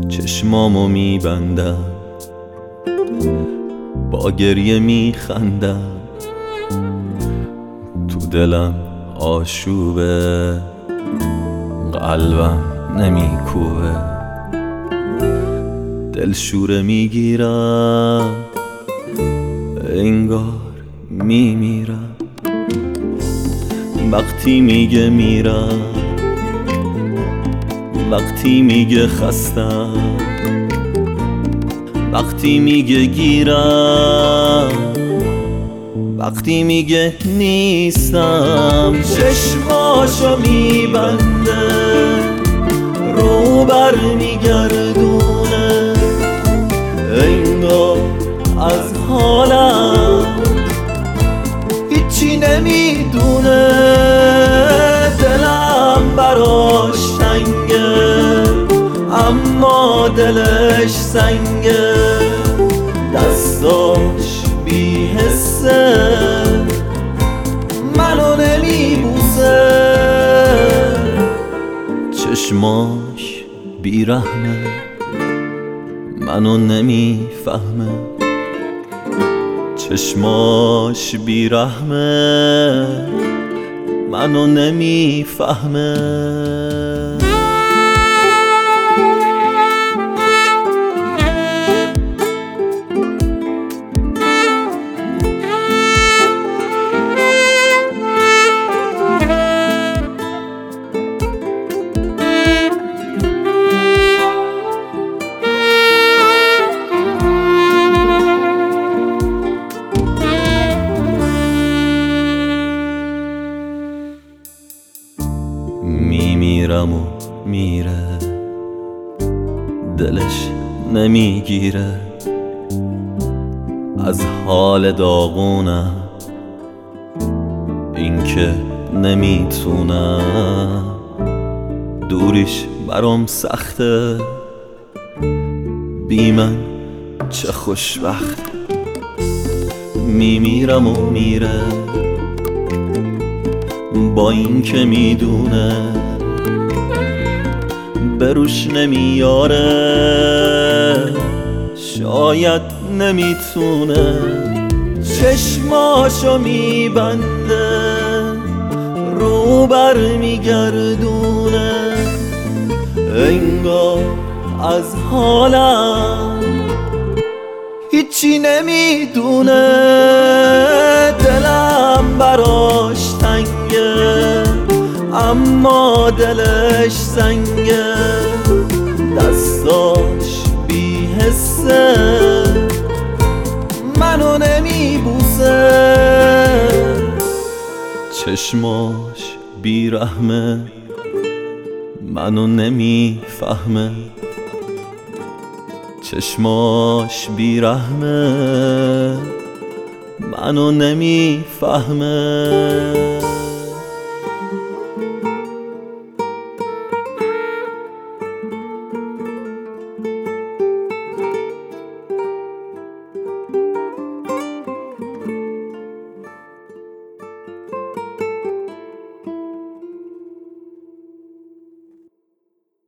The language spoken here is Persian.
چشمامو میبندم، با گریه میخندم، تو دلم آشوبه، قلبم نمیکوبه، دلشوره میگیرم، انگار میمیرم. وقتی میگه میرم، وقتی میگه خستم، وقتی میگه گیرم، وقتی میگه نیستم. چشماشو میبنده، رو بر میگردونه، انگار از حالم هیچی نمیدونه. دلم براش تنگه، اما دلش سنگه، دستاش بی حسه، منو نمیبوسه. چشماش بیرحمه، منو نمیفهمه. چشماش بیرحمه، منو نمیفهمه. میمیرم و میره، دلش نمیگیره، از حال داغونم، این که نمیتونم. دوریش برام سخته، بی من چه خوشبخت. میمیرم و میره، با این که میدونه بروش نمیاره، شاید نمیتونه. چشماشو میبنده، رو بر میگردونه، انگار از حالم هیچی نمیدونه. دلم براش تنگه، اما دلش سنگه، دستاش بی حسه، منو نمیبوسه. چشماش بیرحمه، منو نمیفهمه. چشماش بیرحمه، منو نمیفهمه.